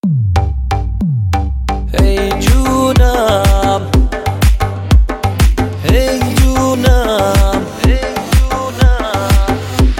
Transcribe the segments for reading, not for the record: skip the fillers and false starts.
ای جونم ای جونم ای جونم،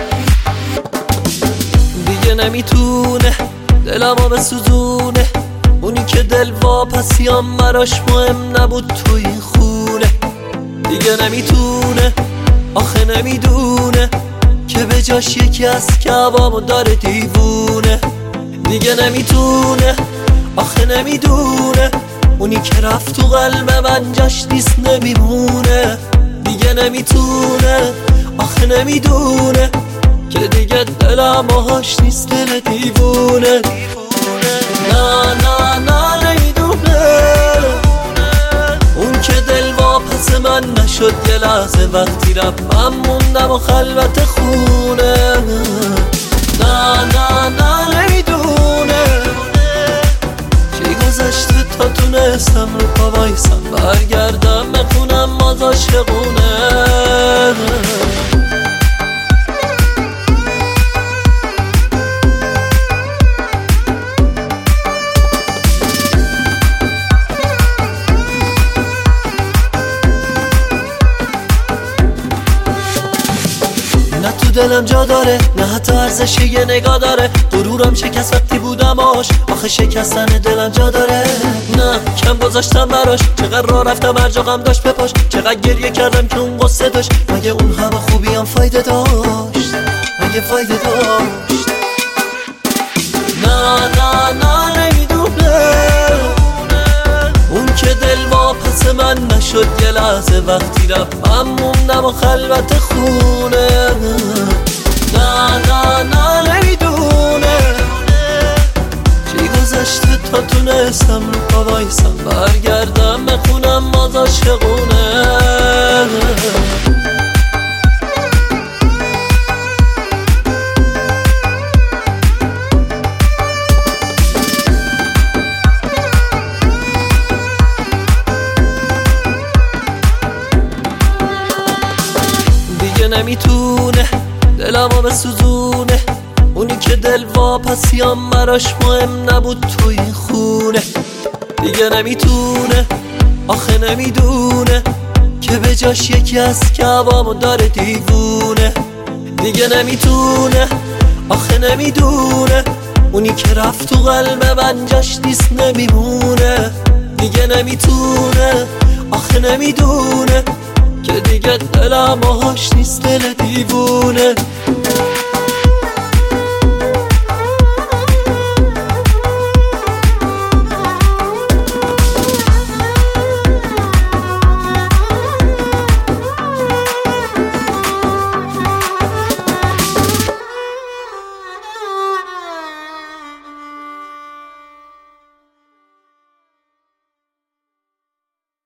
دیگه نمیتونه دلمو بسوزونه، اونی که دل واپسیام براش مهم نبود تو این خونه. دیگه نمیتونه آخه نمیدونه که به جاش یکی از کعبامو داره دیوونه. دیگه نمیتونه آخه نمیدونه اونی که رفت تو قلب من جاش نیست نمیمونه. دیگه نمیتونه آخه نمیدونه که دیگه دلم هاش نیست دل دیوونه. نه نه نه نمیدونه اون که دل واپس من نشد یه لحظه وقتی رفت من موندم و خلوت خونه. نه نه نه نمیدونه چی گذشته تا تونستم رو پا وایسم برگردم بخونم باز عاشقونه. نه تو دلم جا داره نه حتی ارزش یه نگاه داره، غرورم شکست وقتی بودم آخه شکستن دلم جا داره. نه کم گذاشتم براش، چقدر راه رفتم هر جا غم داشت بپاش، چقدر گریه کردم که اون قصه داشت، مگه اون همه خوبی هم فایده داشت؟ مگه فایده داشت؟ نه نه نه نمیدونه اون که دل واپس من نشد یه لحظه وقتی رفت من موندم و خلوت خونه. نه نه نه نمیدونه چی گذشته تا تونستم رو پا وایسم برگردم بخونم باز عاشقونه. نمیتونه دلمو بسوزونه، اونی که دل واپسیام براش مهم نبود تو این خونه. دیگه نمیتونه آخه نمیدونه که به جاش یکی از کعبامو داره دیوونه. دیگه نمیتونه آخه نمیدونه اونی که رفت تو قلب من جاش نیست نمیمونه. دیگه نمیتونه آخه نمیدونه که دیگه دلم هاش نیست دل دیوونه.